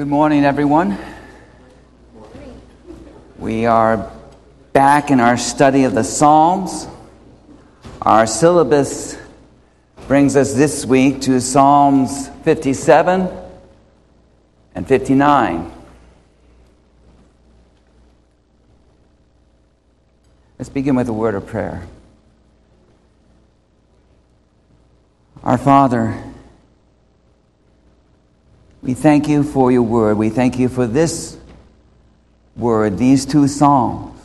Good morning, everyone. We are back in our study of the Psalms. Our syllabus brings us this week to Psalms 57 and 59. Let's begin with a word of prayer. Our Father, we thank you for your word. We thank you for this word, these two Psalms.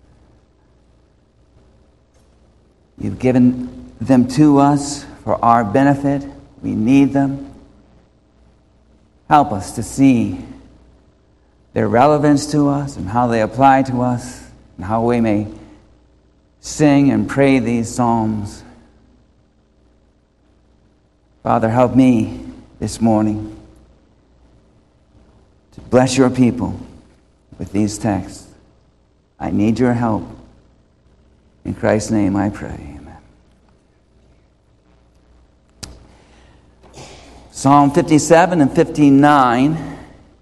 You've given them to us for our benefit. We need them. Help us to see their relevance to us and how they apply to us and how we may sing and pray these Psalms. Father, help me this morning to bless your people with these texts. I need your help. In Christ's name I pray. Amen. Psalm 57 and 59.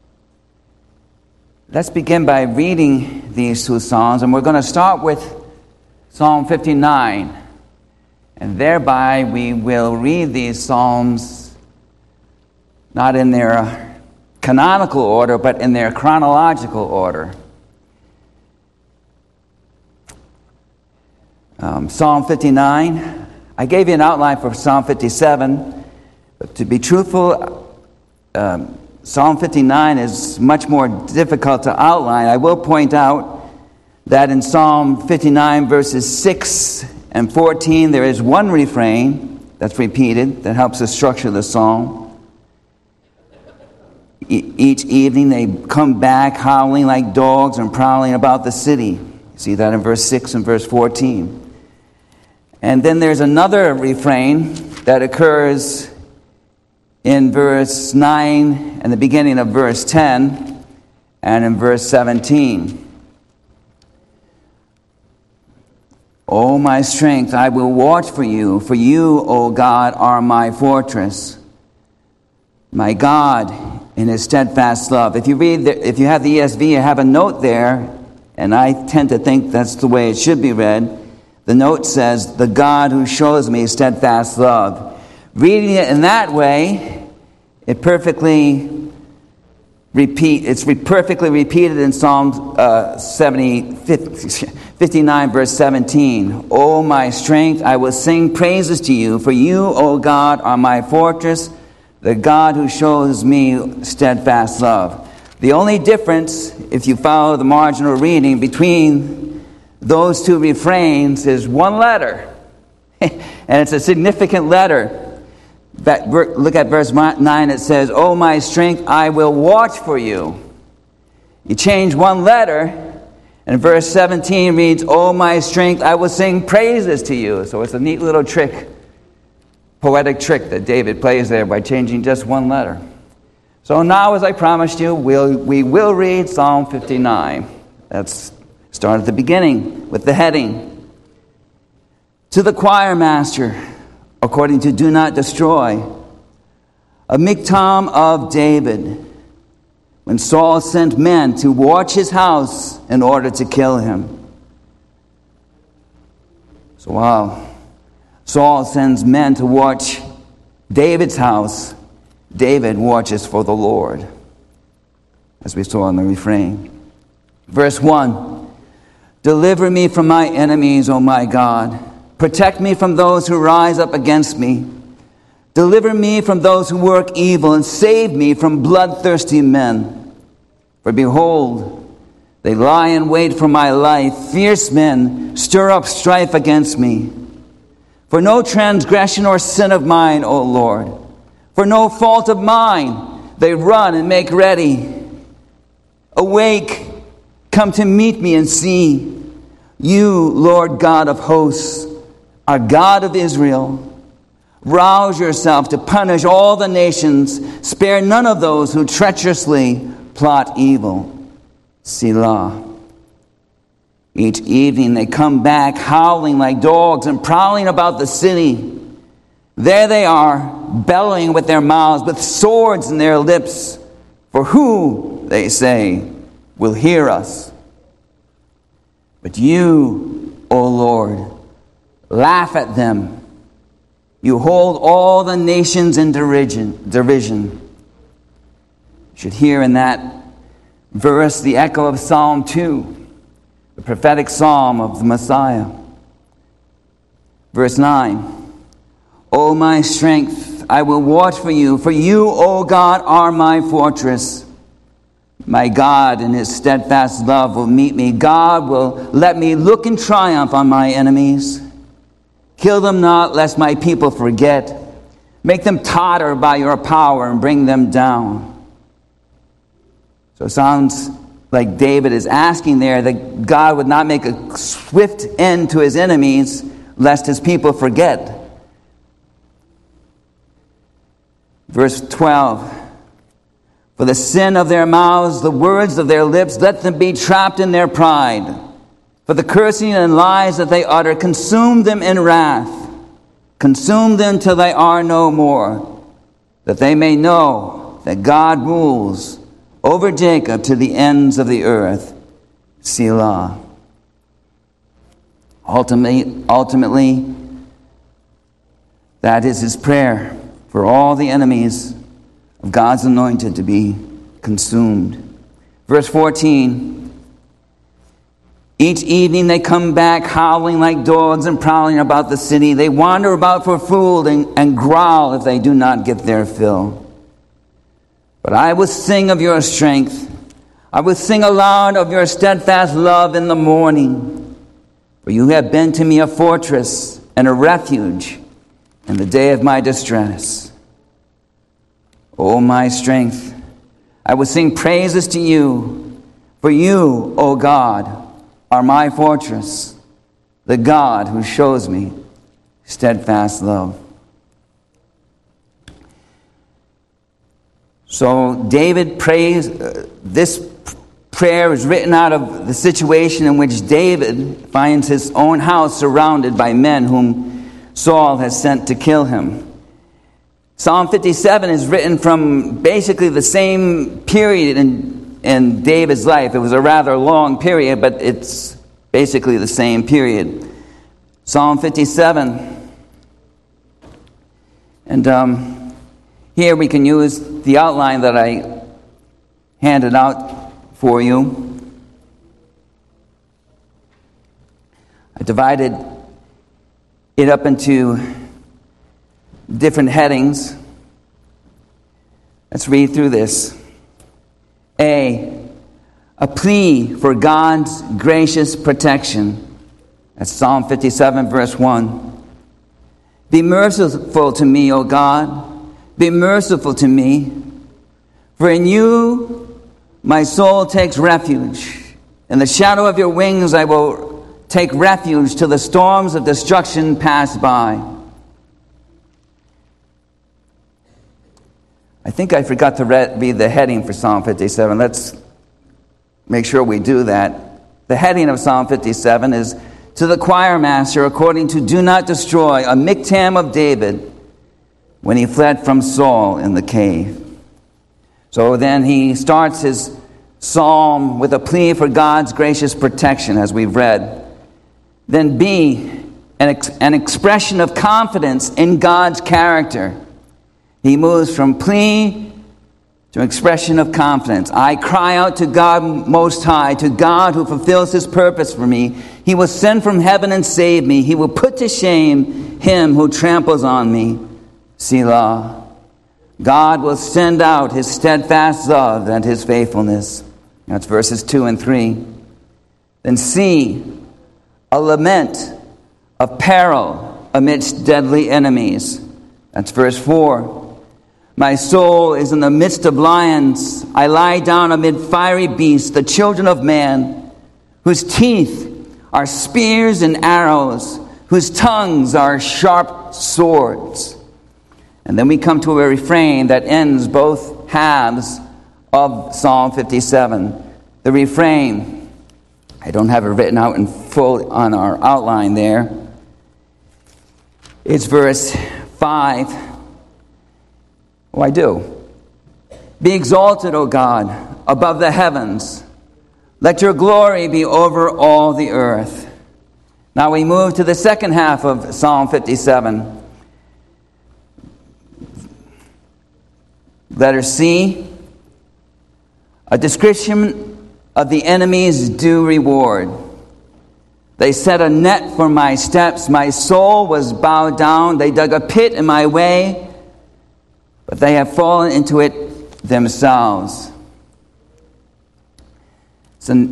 Let's begin by reading these two Psalms, and we're going to start with Psalm 59. And thereby we will read these Psalms not in their canonical order, but in their chronological order. Psalm 59. I gave you an outline for Psalm 57, but to be truthful, Psalm 59 is much more difficult to outline. I will point out that in Psalm 59, verses 6 and 14, there is one refrain that's repeated that helps us structure the psalm. Each evening they come back howling like dogs and prowling about the city. You see that in verse 6 and verse 14. And then there's another refrain that occurs in verse 9 and the beginning of verse 10 and in verse 17. O my strength, I will watch for you, O God, are my fortress. My God, in his steadfast love. If you have the ESV, you have a note there, and I tend to think that's the way it should be read. The note says, the God who shows me steadfast love. Reading it in that way, it's perfectly repeated in Psalm 59, verse 17. O my strength, I will sing praises to you, for you, O God, are my fortress, the God who shows me steadfast love. The only difference, if you follow the marginal reading, between those two refrains is one letter. And it's a significant letter. Look at verse 9. It says, O my strength, I will watch for you. You change one letter, and verse 17 reads, O my strength, I will sing praises to you. So it's a neat little poetic trick that David plays there by changing just one letter. So now, as I promised you, we will read Psalm 59. Let's start at the beginning with the heading. To the choir master, according to Do Not Destroy, a miktam of David, when Saul sent men to watch his house in order to kill him. So while Saul sends men to watch David's house, David watches for the Lord, as we saw in the refrain. Verse 1, deliver me from my enemies, O my God. Protect me from those who rise up against me. Deliver me from those who work evil, and save me from bloodthirsty men. For behold, they lie in wait for my life. Fierce men stir up strife against me. For no transgression or sin of mine, O Lord, for no fault of mine, they run and make ready. Awake, come to meet me and see. You, Lord God of hosts, are God of Israel. Rouse yourself to punish all the nations. Spare none of those who treacherously plot evil. Selah. Each evening they come back howling like dogs and prowling about the city. There they are, bellowing with their mouths, with swords in their lips, For who, they say, will hear us? But you, O Lord, laugh at them. You hold all the nations in derision. You should hear in that verse the echo of Psalm 2, the prophetic psalm of the Messiah. Verse 9, O my strength, I will watch for you, O God, are my fortress. My God in his steadfast love will meet me. God will let me look in triumph on my enemies. Kill them not, lest my people forget. Make them totter by your power and bring them down. So it sounds like David is asking there that God would not make a swift end to his enemies, lest his people forget. Verse 12, for the sin of their mouths, the words of their lips, let them be trapped in their pride. For the cursing and lies that they utter, consume them in wrath. Consume them till they are no more, that they may know that God rules over Jacob to the ends of the earth. Selah. Ultimately, that is his prayer for all the enemies of God's anointed to be consumed. Verse 14, each evening they come back howling like dogs and prowling about the city. They wander about for food and growl if they do not get their fill. But I will sing of your strength. I will sing aloud of your steadfast love in the morning. For you have been to me a fortress and a refuge in the day of my distress. O my strength, I will sing praises to you. For you, O God, are my fortress, the God who shows me steadfast love. So David prays, this prayer is written out of the situation in which David finds his own house surrounded by men whom Saul has sent to kill him. Psalm 57 is written from basically the same period in David's life. It was a rather long period, but it's basically the same period. Psalm 57. And here we can use the outline that I handed out for you. I divided it up into different headings. Let's read through this. A plea for God's gracious protection. That's Psalm 57, verse 1. Be merciful to me, O God. Be merciful to me. For in you my soul takes refuge. In the shadow of your wings I will take refuge till the storms of destruction pass by. I think I forgot to read the heading for Psalm 57. Let's make sure we do that. The heading of Psalm 57 is, to the choir master, according to Do Not Destroy, a miktam of David, when he fled from Saul in the cave. So then he starts his psalm with a plea for God's gracious protection, as we've read. Then B, an expression of confidence in God's character. He moves from plea to expression of confidence. I cry out to God Most High, to God who fulfills his purpose for me. He will send from heaven and save me. He will put to shame him who tramples on me. Selah. God will send out his steadfast love and his faithfulness. That's verses 2 and 3. Then C, a lament of peril amidst deadly enemies. That's verse 4. My soul is in the midst of lions. I lie down amid fiery beasts, the children of man, whose teeth are spears and arrows, whose tongues are sharp swords. And then we come to a refrain that ends both halves of Psalm 57. The refrain, I don't have it written out in full on our outline there. It's verse 5. Oh, I do. Be exalted, O God, above the heavens. Let your glory be over all the earth. Now we move to the second half of Psalm 57. Letter C, a description of the enemy's due reward. They set a net for my steps. My soul was bowed down. They dug a pit in my way, but they have fallen into it themselves. It's a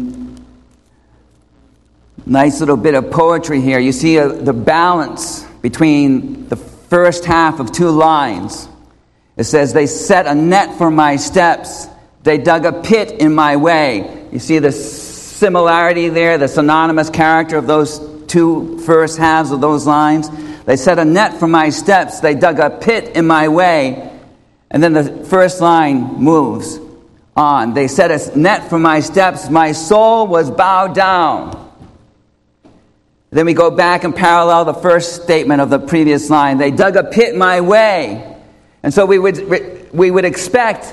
nice little bit of poetry here. You see the balance between the first half of two lines. It says, they set a net for my steps. They dug a pit in my way. You see the similarity there, the synonymous character of those two first halves of those lines. They set a net for my steps. They dug a pit in my way. And then the first line moves on. They set a net for my steps. My soul was bowed down. Then we go back and parallel the first statement of the previous line. They dug a pit my way. And so we would expect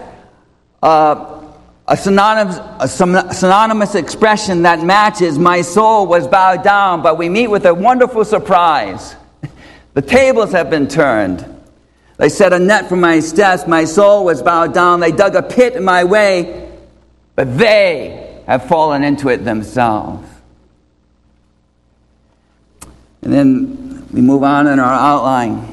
a synonymous expression that matches my soul was bowed down, but we meet with a wonderful surprise. The tables have been turned. They set a net for my steps. My soul was bowed down. They dug a pit in my way, but they have fallen into it themselves. And then we move on in our outline.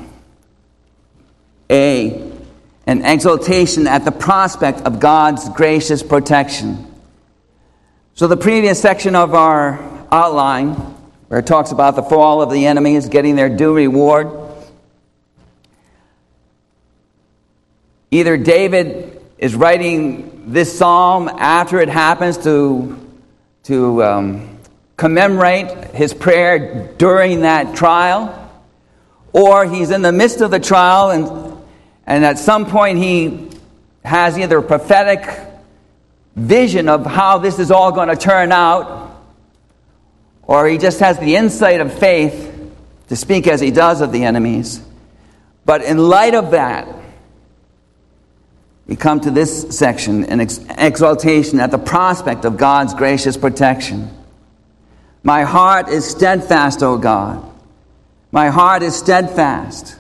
A, an exaltation at the prospect of God's gracious protection. So the previous section of our outline, where it talks about the fall of the enemies getting their due reward, either David is writing this psalm after it happens to commemorate his prayer during that trial, or he's in the midst of the trial and at some point he has either a prophetic vision of how this is all going to turn out, or he just has the insight of faith to speak as he does of the enemies. But in light of that, we come to this section, an exaltation at the prospect of God's gracious protection. My heart is steadfast, O God. My heart is steadfast.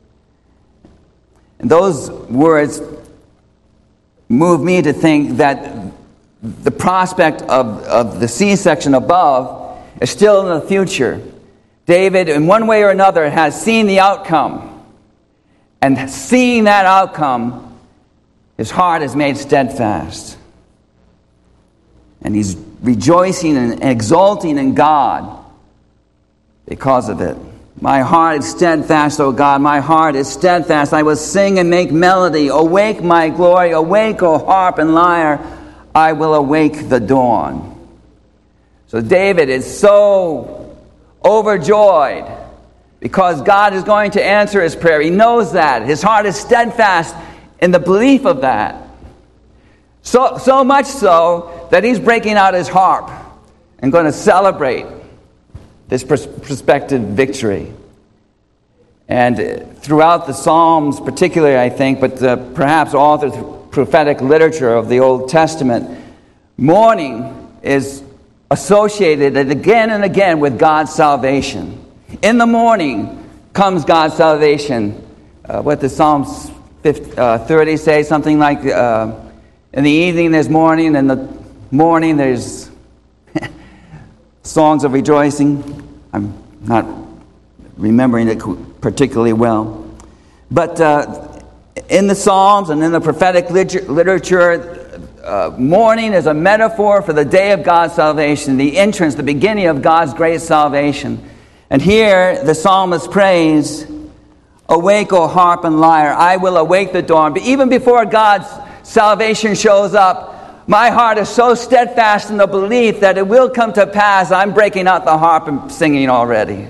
And those words move me to think that the prospect of the C section above is still in the future. David, in one way or another, has seen the outcome. And seeing that outcome, his heart is made steadfast. And he's rejoicing and exulting in God because of it. My heart is steadfast, O God. My heart is steadfast. I will sing and make melody. Awake, my glory. Awake, O harp and lyre. I will awake the dawn. So David is so overjoyed because God is going to answer his prayer. He knows that. His heart is steadfast in the belief of that. So much so that he's breaking out his harp and going to celebrate this prospective victory. And throughout the Psalms particularly, I think, but perhaps all the prophetic literature of the Old Testament, mourning is associated again and again with God's salvation. In the morning comes God's salvation. What does Psalms 30 say? Something like, in the evening there's mourning, in the morning there's songs of rejoicing. I'm not remembering it particularly well. But in the Psalms and in the prophetic literature, mourning is a metaphor for the day of God's salvation, the entrance, the beginning of God's great salvation. And here the psalmist prays, awake, O harp and lyre, I will awake the dawn. But even before God's salvation shows up, my heart is so steadfast in the belief that it will come to pass. I'm breaking out the harp and singing already.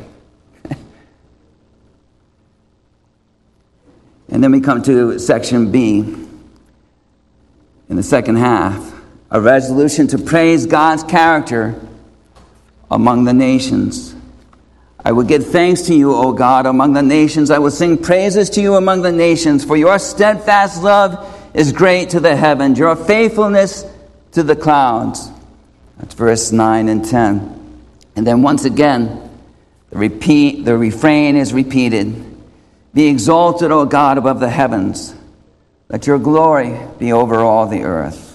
And then we come to section B in the second half, a resolution to praise God's character among the nations. I will give thanks to you, O God, among the nations. I will sing praises to you among the nations, for your steadfast love is great to the heavens, your faithfulness to the clouds. That's verse 9 and 10. And then once again, the refrain is repeated. Be exalted, O God, above the heavens. Let your glory be over all the earth.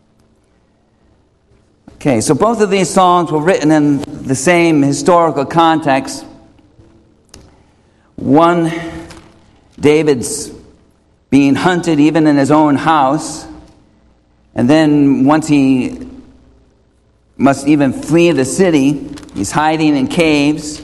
Okay, so both of these songs were written in the same historical context. One, David's being hunted even in his own house. And then once he must even flee the city, he's hiding in caves.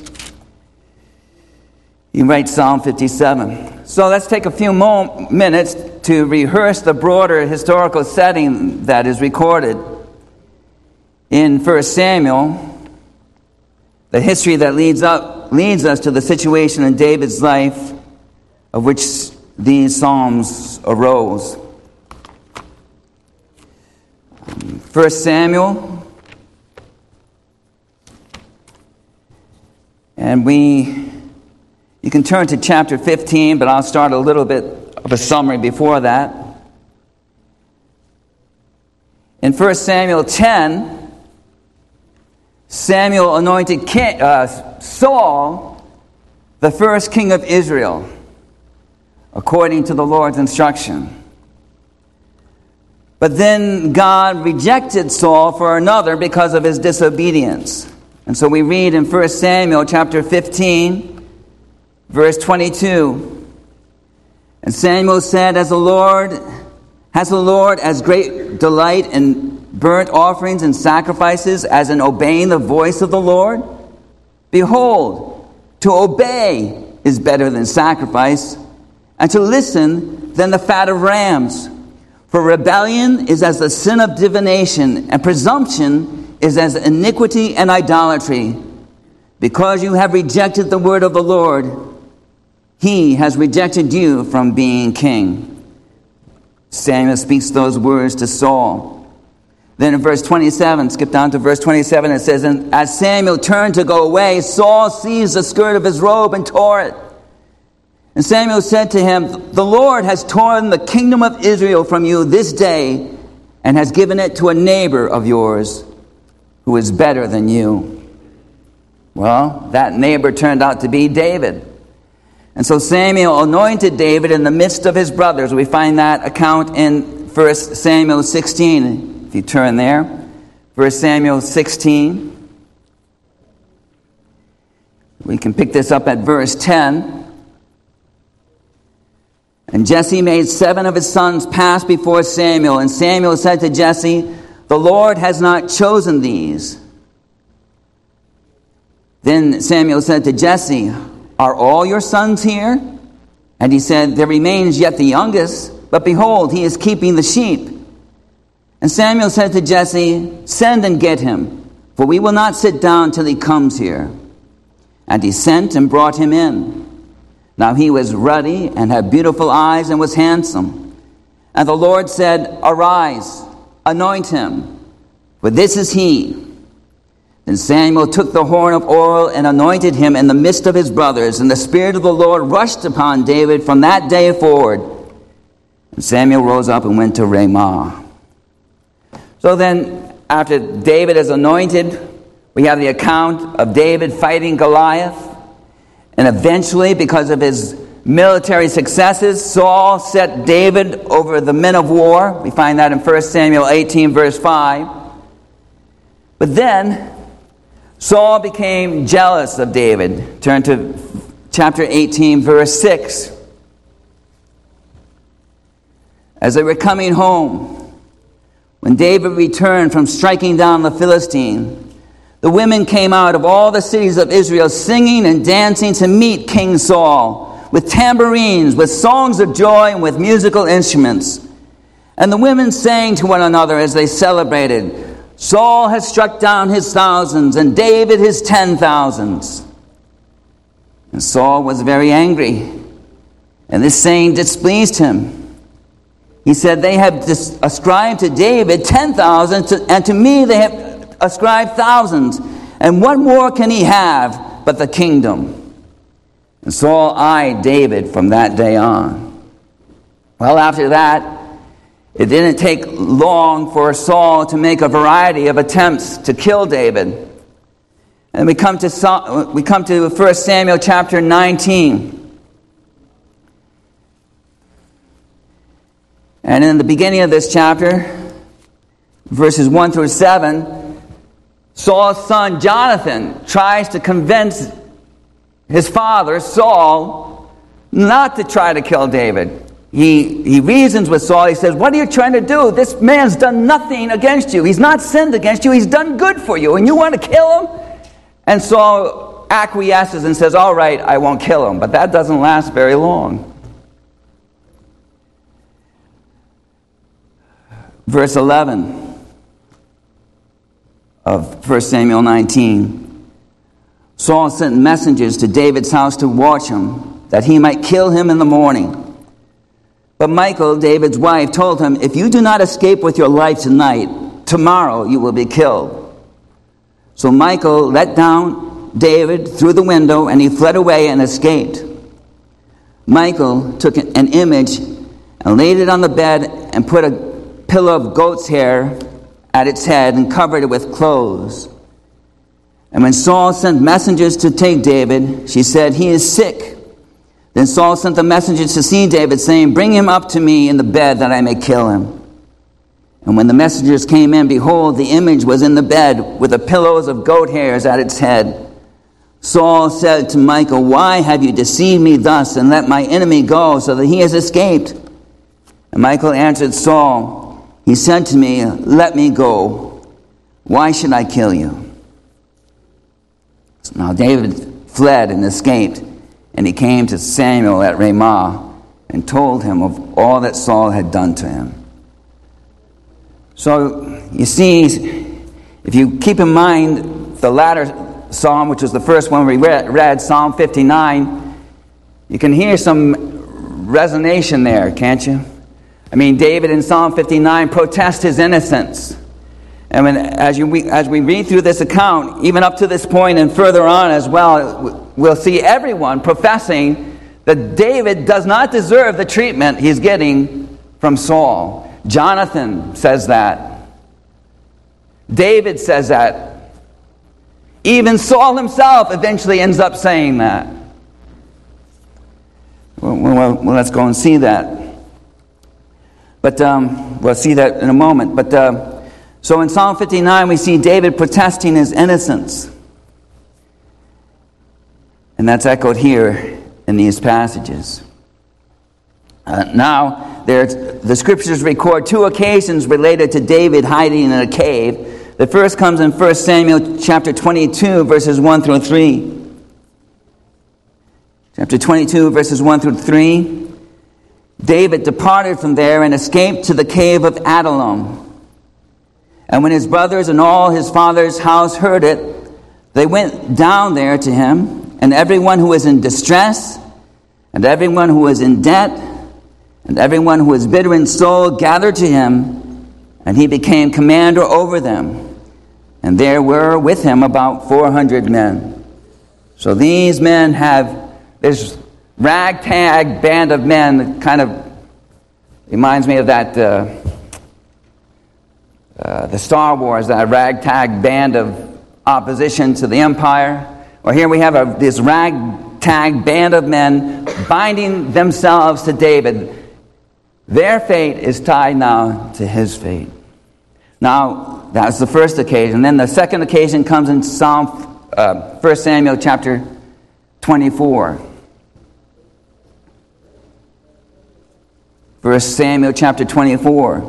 He writes Psalm 57. So let's take a few minutes to rehearse the broader historical setting that is recorded in 1 Samuel, the history that leads us to the situation in David's life of which these psalms arose. 1 Samuel, and you can turn to chapter 15, but I'll start a little bit of a summary before that. In 1 Samuel 10, Samuel anointed Saul the first king of Israel, according to the Lord's instruction. But then God rejected Saul for another because of his disobedience. And so we read in 1 Samuel chapter 15, verse 22, and Samuel said, has the Lord as great delight in burnt offerings and sacrifices as in obeying the voice of the Lord? Behold, to obey is better than sacrifice, and to listen than the fat of rams. For rebellion is as the sin of divination, and presumption is as iniquity and idolatry. Because you have rejected the word of the Lord, he has rejected you from being king. Samuel speaks those words to Saul. Then in verse 27, skip down to verse 27, it says, and as Samuel turned to go away, Saul seized the skirt of his robe and tore it. And Samuel said to him, the Lord has torn the kingdom of Israel from you this day and has given it to a neighbor of yours who is better than you. Well, that neighbor turned out to be David. And so Samuel anointed David in the midst of his brothers. We find that account in 1 Samuel 16. If you turn there, 1 Samuel 16. We can pick this up at verse 10. And Jesse made 7 of his sons pass before Samuel. And Samuel said to Jesse, the Lord has not chosen these. Then Samuel said to Jesse, are all your sons here? And he said, there remains yet the youngest, but behold, he is keeping the sheep. And Samuel said to Jesse, send and get him, for we will not sit down till he comes here. And he sent and brought him in. Now he was ruddy and had beautiful eyes and was handsome. And the Lord said, arise, anoint him, for this is he. Then Samuel took the horn of oil and anointed him in the midst of his brothers. And the Spirit of the Lord rushed upon David from that day forward. And Samuel rose up and went to Ramah. So then, after David is anointed, we have the account of David fighting Goliath. And eventually, because of his military successes, Saul set David over the men of war. We find that in 1 Samuel 18, verse 5. But then, Saul became jealous of David. Turn to chapter 18, verse 6. As they were coming home, when David returned from striking down the Philistine, the women came out of all the cities of Israel singing and dancing to meet King Saul, with tambourines, with songs of joy, and with musical instruments. And the women sang to one another as they celebrated, Saul has struck down his thousands, and David his 10,000s. And Saul was very angry, and this saying displeased him. He said, they have ascribed to David 10,000, and to me they have ascribed thousands. And what more can he have but the kingdom? And Saul eyed David from that day on. Well, after that, It didn't take long for Saul to make a variety of attempts to kill David. And we come to 1 Samuel chapter 19. And in the beginning of this chapter, verses 1 through 7, Saul's son Jonathan tries to convince his father, Saul, not to try to kill David. He reasons with Saul. He says, "What are you trying to do? This man's done nothing against you. He's not sinned against you. He's done good for you. And you want to kill him?" And Saul acquiesces and says, "All right, I won't kill him." But that doesn't last very long. Verse 11 of 1 Samuel 19. Saul sent messengers to David's house to watch him, that he might kill him in the morning. But Michal, David's wife, told him, "If you do not escape with your life tonight, tomorrow you will be killed." So Michal let down David through the window, and he fled away and escaped. Michal took an image and laid it on the bed and put a pillow of goat's hair at its head and covered it with clothes. And when Saul sent messengers to take David, she said, "He is sick." Then Saul sent the messengers to see David, saying, "Bring him up to me in the bed that I may kill him." And when the messengers came in, behold, the image was in the bed with the pillows of goat hairs at its head. Saul said to Michal, "Why have you deceived me thus and let my enemy go so that he has escaped?" And Michal answered Saul, "He said to me, 'Let me go. Why should I kill you?'" So now David fled and escaped, and he came to Samuel at Ramah and told him of all that Saul had done to him. So, you see, if you keep in mind the latter psalm, which was the first one we read, Psalm 59, you can hear some resonation there, can't you? I mean, David in Psalm 59 protests his innocence. And as we read through this account, even up to this point and further on as well, we'll see everyone professing that David does not deserve the treatment he's getting from Saul. Jonathan says that. David says that. Even Saul himself eventually ends up saying that. Well, let's go and see that. But we'll see that in a moment. But so in Psalm 59, we see David protesting his innocence. And that's echoed here in these passages. Now, the scriptures record two occasions related to David hiding in a cave. The first comes in 1 Samuel chapter 22, verses 1 through 3. Chapter 22, verses 1 through 3. David departed from there and escaped to the cave of Adullam. And when his brothers and all his father's house heard it, they went down there to him, and everyone who was in distress, and everyone who was in debt, and everyone who was bitter in soul gathered to him, and he became commander over them. And there were with him about 400 men. So these men have this ragtag band of men that kind of reminds me of that, the Star Wars, that ragtag band of opposition to the empire. Well, here we have this ragtag band of men binding themselves to David. Their fate is tied now to his fate. Now, that's the first occasion. Then the second occasion comes in 1 Samuel chapter 24. 1 Samuel chapter 24.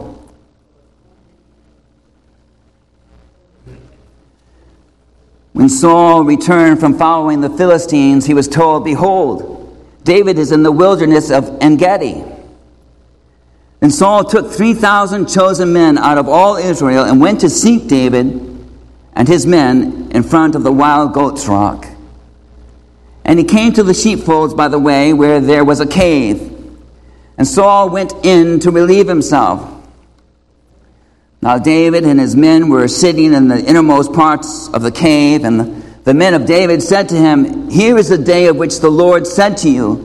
When Saul returned from following the Philistines, he was told, "Behold, David is in the wilderness of En-Gedi." And Saul took 3,000 chosen men out of all Israel and went to seek David and his men in front of the wild goat's rock. And he came to the sheepfolds by the way where there was a cave. And Saul went in to relieve himself. Now David and his men were sitting in the innermost parts of the cave, and the men of David said to him, "Here is the day of which the Lord said to you,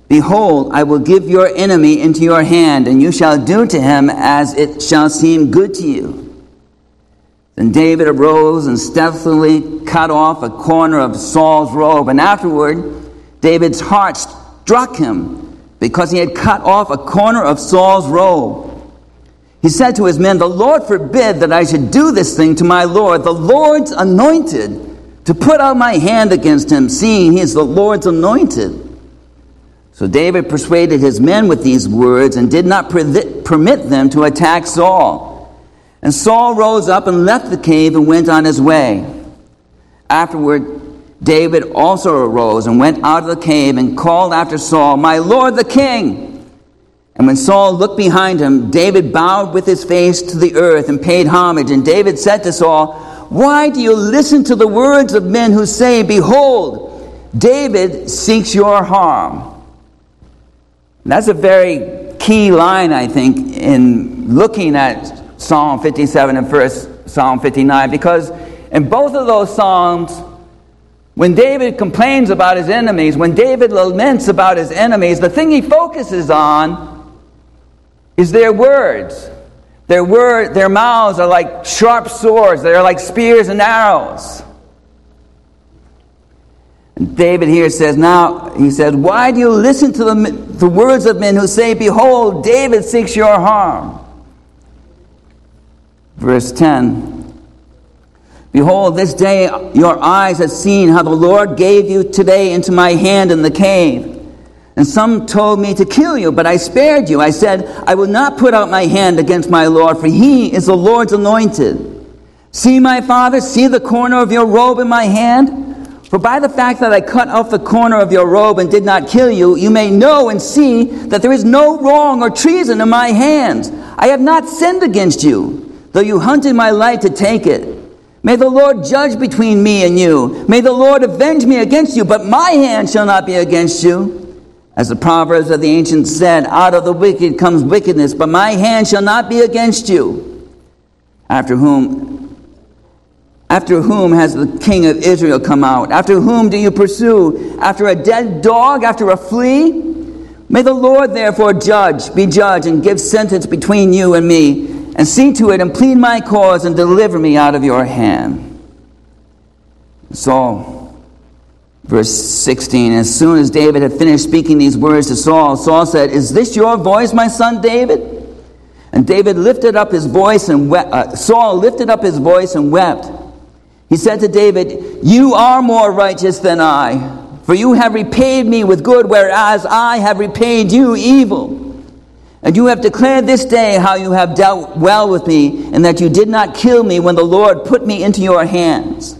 Behold, I will give your enemy into your hand, and you shall do to him as it shall seem good to you. Then David arose and stealthily cut off a corner of Saul's robe, and afterward David's heart struck him because he had cut off a corner of Saul's robe. He said to his men, "The Lord forbid that I should do this thing to my Lord, the Lord's anointed, to put out my hand against him, seeing he is the Lord's anointed." So David persuaded his men with these words and did not permit them to attack Saul. And Saul rose up and left the cave and went on his way. Afterward, David also arose and went out of the cave and called after Saul, "My lord the king!" And when Saul looked behind him, David bowed with his face to the earth and paid homage. And David said to Saul, "Why do you listen to the words of men who say, 'Behold, David seeks your harm'?" That's a very key line, I think, in looking at Psalm 57 and first Psalm 59, because in both of those Psalms, when David complains about his enemies, when David laments about his enemies, the thing he focuses on is their words. Their mouths are like sharp swords. They're like spears and arrows. David here says, "Why do you listen to the words of men who say, 'Behold, David seeks your harm'?" Verse 10, "Behold, this day your eyes have seen how the Lord gave you today into my hand in the cave. And some told me to kill you, but I spared you. I said, I will not put out my hand against my Lord, for he is the Lord's anointed. See, my father, see the corner of your robe in my hand? For by the fact that I cut off the corner of your robe and did not kill you, you may know and see that there is no wrong or treason in my hands. I have not sinned against you, though you hunted my life to take it. May the Lord judge between me and you. May the Lord avenge me against you, but my hand shall not be against you. As the Proverbs of the ancients said, out of the wicked comes wickedness, but my hand shall not be against you. After whom has the king of Israel come out? After whom do you pursue? After a dead dog? After a flea? May the Lord therefore be judge, and give sentence between you and me, and see to it and plead my cause and deliver me out of your hand." So, verse 16, as soon as David had finished speaking these words to Saul, Saul said, "Is this your voice, my son David?" And David lifted up his voice and Saul lifted up his voice and wept. He said to David, "You are more righteous than I, for you have repaid me with good, whereas I have repaid you evil. And you have declared this day how you have dealt well with me, and that you did not kill me when the Lord put me into your hands."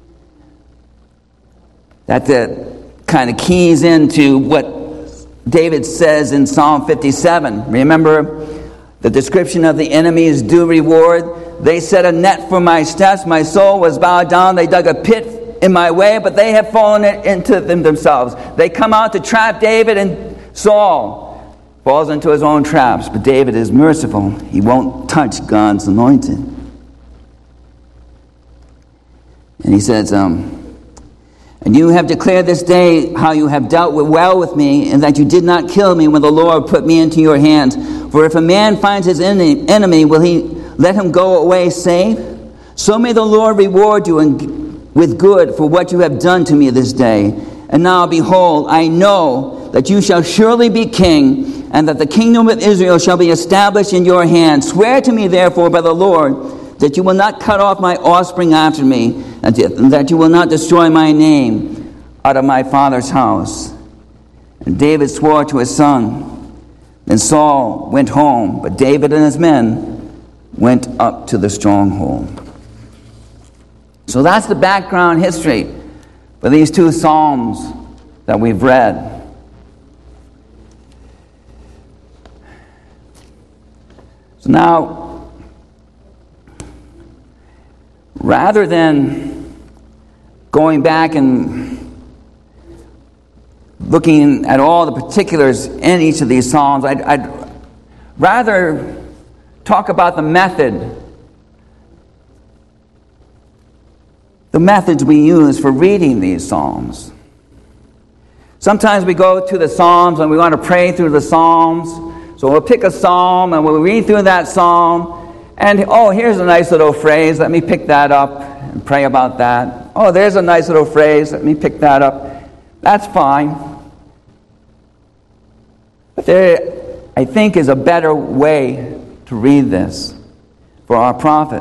That kind of keys into what David says in Psalm 57. Remember the description of the enemy's due reward? "They set a net for my steps. My soul was bowed down. They dug a pit in my way, but they have fallen into them themselves." They come out to trap David, and Saul falls into his own traps. But David is merciful. He won't touch God's anointed. And he says, "And you have declared this day how you have dealt well with me, and that you did not kill me when the Lord put me into your hands. For if a man finds his enemy, will he let him go away safe? So may the Lord reward you with good for what you have done to me this day. And now, behold, I know that you shall surely be king, and that the kingdom of Israel shall be established in your hand. Swear to me, therefore, by the Lord, that you will not cut off my offspring after me, and that you will not destroy my name out of my father's house." And David swore to his son. Then Saul went home, but David and his men went up to the stronghold. So that's the background history for these two Psalms that we've read. So now, rather than going back and looking at all the particulars in each of these Psalms, I'd rather talk about the methods we use for reading these Psalms. Sometimes we go to the Psalms and we want to pray through the Psalms. So we'll pick a psalm and we'll read through that psalm. And, oh, here's a nice little phrase. Let me pick that up and pray about that. Oh, there's a nice little phrase. Let me pick that up. That's fine. But there, I think, is a better way to read this for our prophet.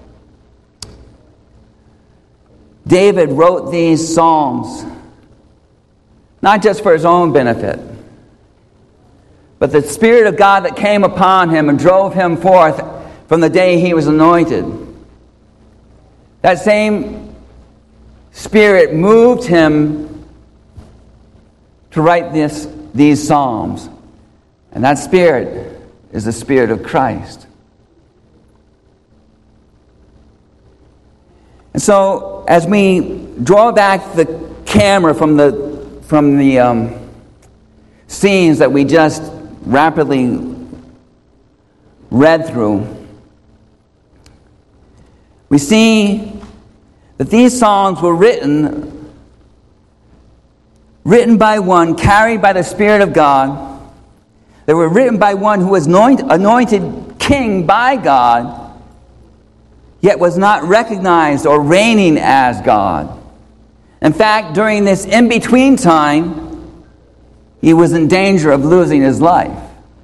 David wrote these psalms not just for his own benefit, but the Spirit of God that came upon him and drove him forth from the day he was anointed. That same Spirit moved him to write these psalms. And that Spirit is the Spirit of Christ. And so, as we draw back the camera from the scenes that we just rapidly read through, we see that these psalms were written by one, carried by the Spirit of God. They were written by one who was anointed king by God, yet was not recognized or reigning as God. In fact, during this in-between time, he was in danger of losing his life.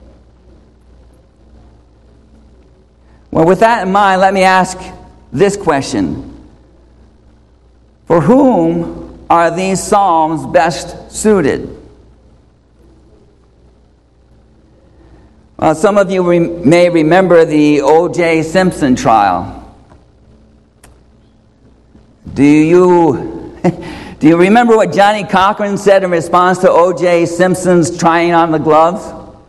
Well, with that in mind, let me ask this question. For whom are these psalms best suited? Some of you may remember the O.J. Simpson trial. Do you remember what Johnny Cochran said in response to O.J. Simpson's trying on the gloves?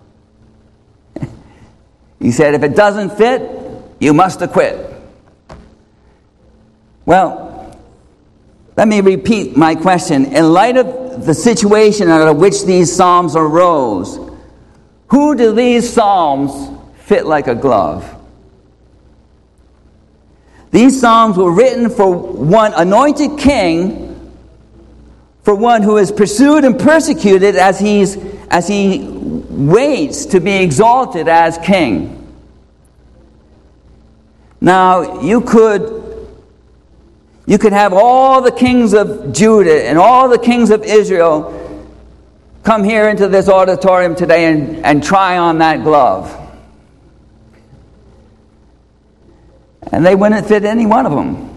He said, "If it doesn't fit, you must acquit." Well, let me repeat my question. In light of the situation out of which these psalms arose, who do these psalms fit like a glove? These psalms were written for one anointed king, for one who is pursued and persecuted as he waits to be exalted as king. Now, you could have all the kings of Judah and all the kings of Israel come here into this auditorium today and try on that glove. And they wouldn't fit any one of them.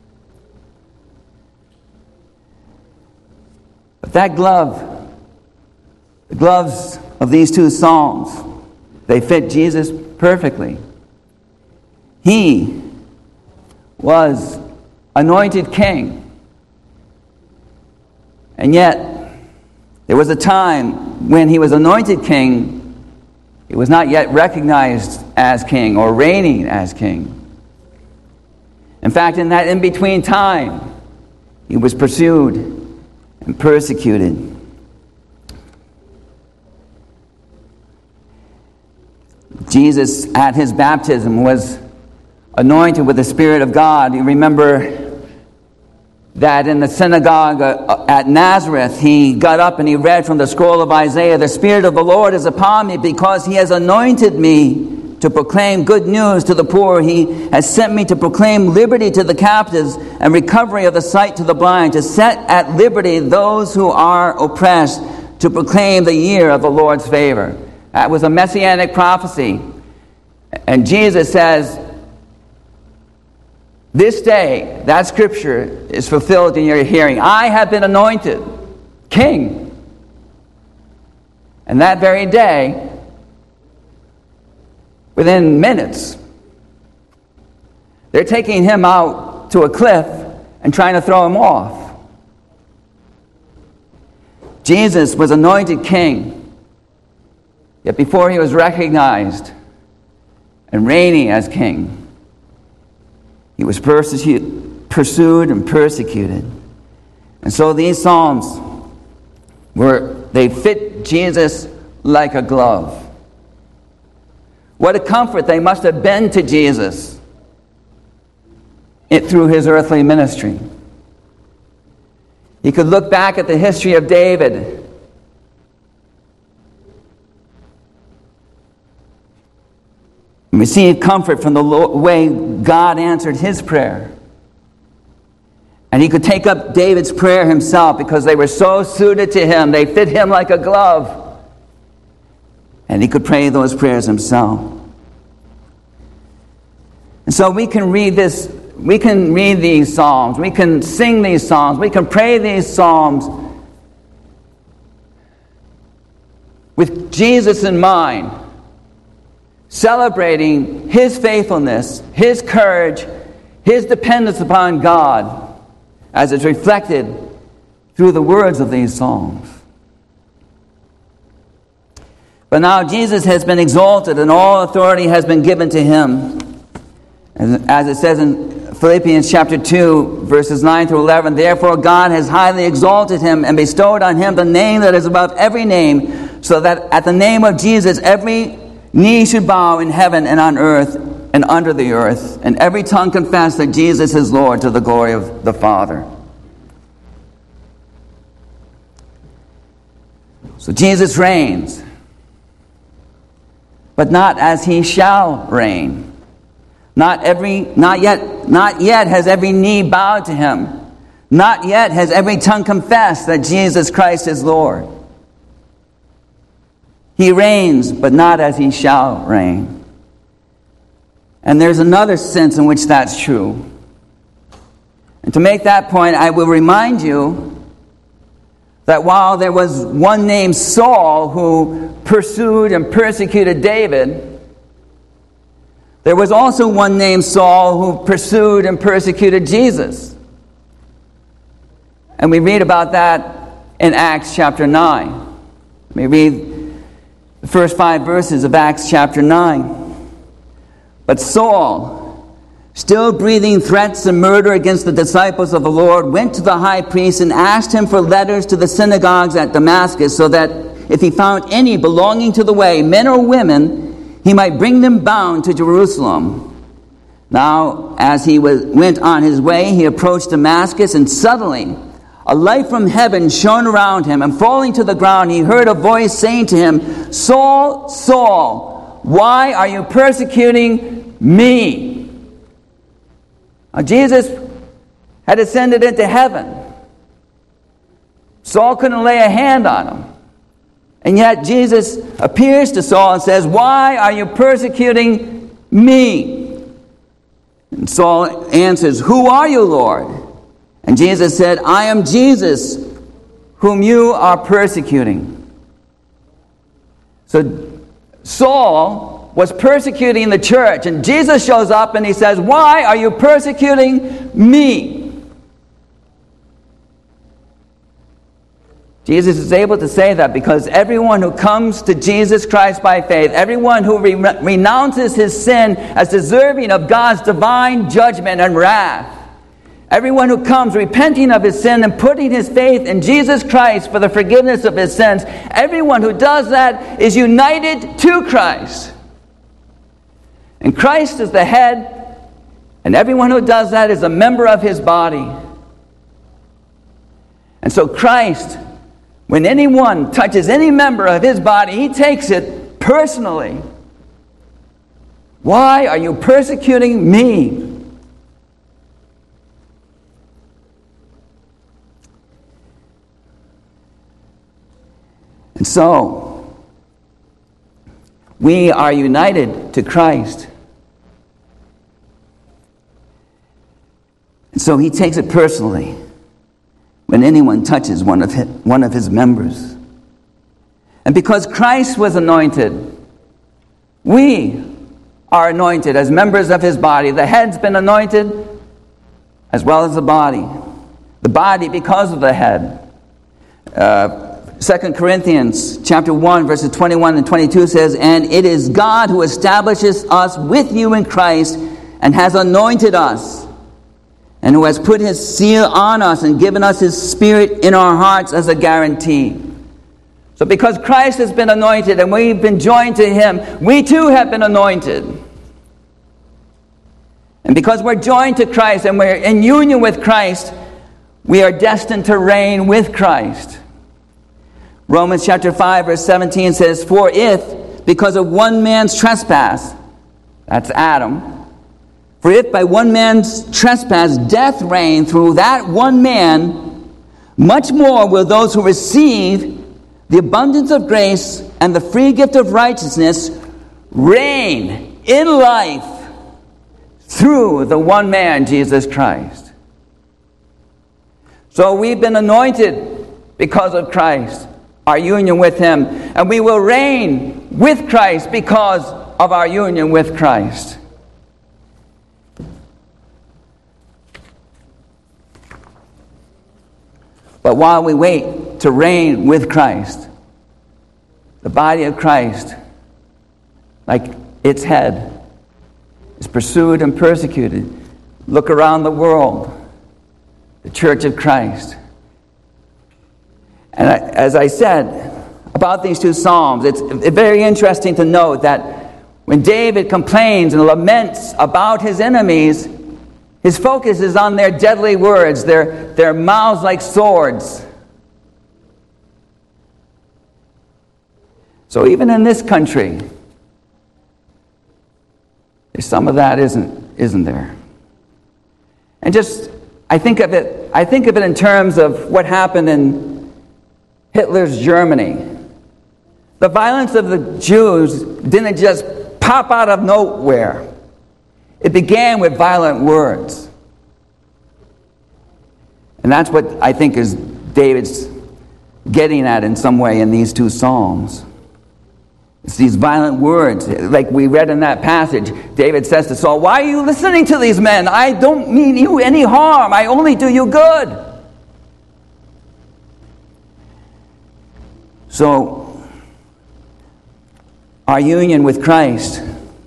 But that glove, the gloves of these two psalms, they fit Jesus perfectly. He was anointed king. And yet, there was a time when he was anointed king, he was not yet recognized as king or reigning as king. In fact, in that in-between time, he was pursued and persecuted. Jesus, at his baptism, was anointed with the Spirit of God. You remember that in the synagogue at Nazareth, he got up and he read from the scroll of Isaiah, "The Spirit of the Lord is upon me because he has anointed me to proclaim good news to the poor. He has sent me to proclaim liberty to the captives and recovery of the sight to the blind, to set at liberty those who are oppressed, to proclaim the year of the Lord's favor." That was a messianic prophecy. And Jesus says, this day, that scripture is fulfilled in your hearing. I have been anointed king. And that very day, within minutes, they're taking him out to a cliff and trying to throw him off. Jesus was anointed king, yet before he was recognized and reigning as king, he was pursued and persecuted. And so these psalms they fit Jesus like a glove. What a comfort they must have been to Jesus through his earthly ministry. He could look back at the history of David and receive comfort from the way God answered his prayer. And he could take up David's prayer himself because they were so suited to him. They fit him like a glove. And he could pray those prayers himself. And so we can read this, we can read these psalms, we can sing these psalms, we can pray these psalms with Jesus in mind, celebrating his faithfulness, his courage, his dependence upon God, as it's reflected through the words of these psalms. But now Jesus has been exalted and all authority has been given to him. As it says in Philippians chapter 2, verses 9 through 11, therefore God has highly exalted him and bestowed on him the name that is above every name, so that at the name of Jesus every knee should bow in heaven and on earth and under the earth, and every tongue confess that Jesus is Lord, to the glory of the Father. So Jesus reigns, but not as he shall reign. Not yet has every knee bowed to him. Not yet has every tongue confessed that Jesus Christ is Lord. He reigns, but not as he shall reign. And there's another sense in which that's true. And to make that point, I will remind you that while there was one named Saul who pursued and persecuted David, there was also one named Saul who pursued and persecuted Jesus. And we read about that in Acts chapter 9. We read the first 5 verses of Acts chapter 9. But Saul, still breathing threats and murder against the disciples of the Lord, went to the high priest and asked him for letters to the synagogues at Damascus, so that if he found any belonging to the way, men or women, he might bring them bound to Jerusalem. Now, as he went on his way, he approached Damascus, and suddenly a light from heaven shone around him, and falling to the ground, he heard a voice saying to him, Saul, Saul, why are you persecuting me? Now, Jesus had ascended into heaven. Saul couldn't lay a hand on him. And yet Jesus appears to Saul and says, why are you persecuting me? And Saul answers, who are you, Lord? And Jesus said, I am Jesus, whom you are persecuting. So Saul was persecuting the church, and Jesus shows up and he says, why are you persecuting me? Jesus is able to say that because everyone who comes to Jesus Christ by faith, everyone who renounces his sin as deserving of God's divine judgment and wrath, everyone who comes repenting of his sin and putting his faith in Jesus Christ for the forgiveness of his sins, everyone who does that is united to Christ. And Christ is the head, and everyone who does that is a member of his body. And so Christ, when anyone touches any member of his body, he takes it personally. Why are you persecuting me? And so, we are united to Christ. And so he takes it personally when anyone touches one of his members. And because Christ was anointed, we are anointed as members of his body. The head's been anointed as well as the body. The body because of the head. 2 Corinthians chapter 1, verses 21 and 22 says, and it is God who establishes us with you in Christ and has anointed us, and who has put his seal on us and given us his Spirit in our hearts as a guarantee. So because Christ has been anointed and we've been joined to him, we too have been anointed. And because we're joined to Christ and we're in union with Christ, we are destined to reign with Christ. Romans chapter 5, verse 17 says, for if, because of one man's trespass, That's Adam. For if by one man's trespass death reigned through that one man, much more will those who receive the abundance of grace and the free gift of righteousness reign in life through the one man, Jesus Christ. So we've been anointed because of Christ, our union with Him, and we will reign with Christ because of our union with Christ. But while we wait to reign with Christ, the body of Christ, like its head, is pursued and persecuted. Look around the world, the Church of Christ. And as I said about these two Psalms, it's very interesting to note that when David complains and laments about his enemies, his focus is on their deadly words, their mouths like swords. So even in this country, there's some of that isn't there? And just I think of it in terms of what happened in Hitler's Germany. The violence of the Jews didn't just pop out of nowhere. It began with violent words. And that's what I think is David's getting at in some way in these two Psalms. It's these violent words. Like we read in that passage, David says to Saul, "Why are you listening to these men? I don't mean you any harm. I only do you good." So, our union with Christ,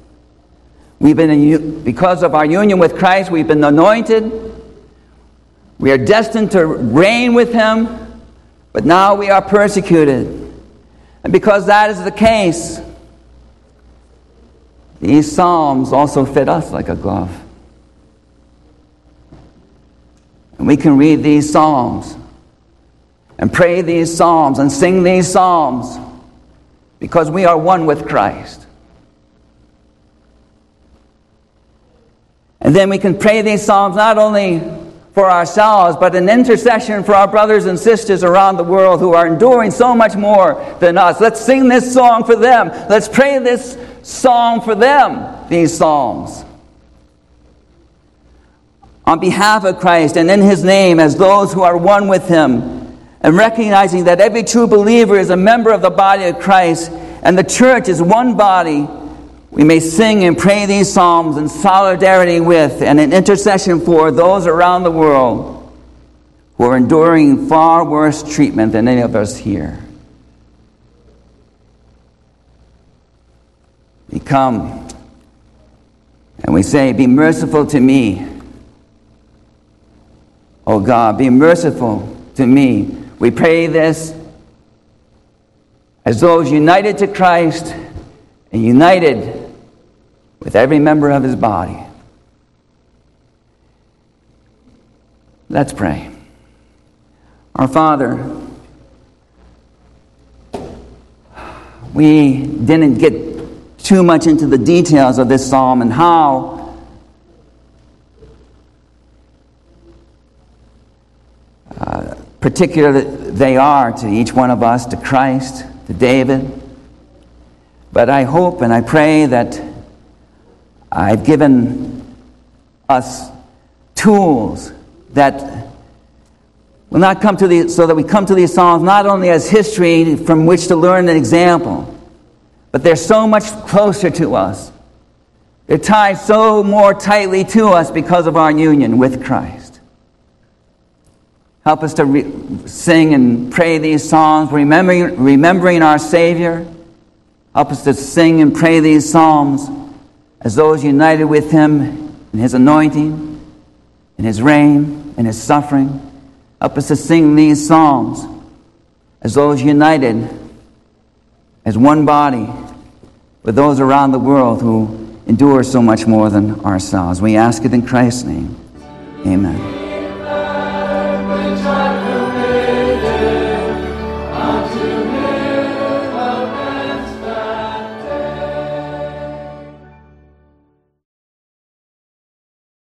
because of our union with Christ, we've been anointed. We are destined to reign with Him, but now we are persecuted. And because that is the case, these Psalms also fit us like a glove. And we can read these Psalms and pray these Psalms and sing these Psalms because we are one with Christ. And then we can pray these Psalms not only for ourselves, but an intercession for our brothers and sisters around the world who are enduring so much more than us. Let's sing this song for them. Let's pray this song for them, these Psalms. On behalf of Christ and in His name, as those who are one with Him, and recognizing that every true believer is a member of the body of Christ, and the church is one body, we may sing and pray these Psalms in solidarity with and in intercession for those around the world who are enduring far worse treatment than any of us here. We come and we say, "Be merciful to me, O God, be merciful to me." We pray this as those united to Christ and united with every member of His body. Let's pray. Our Father, we didn't get too much into the details of this psalm and how particular they are to each one of us, to Christ, to David. But I hope and I pray that I've given us tools that will not come to these, so that we come to these Psalms not only as history from which to learn an example, but they're so much closer to us. They're tied so more tightly to us because of our union with Christ. Help us to sing and pray these songs, remembering our Savior. Help us to sing and pray these psalms as those united with Him in His anointing, in His reign, in His suffering. Help us to sing these psalms as those united as one body with those around the world who endure so much more than ourselves. We ask it in Christ's name. Amen.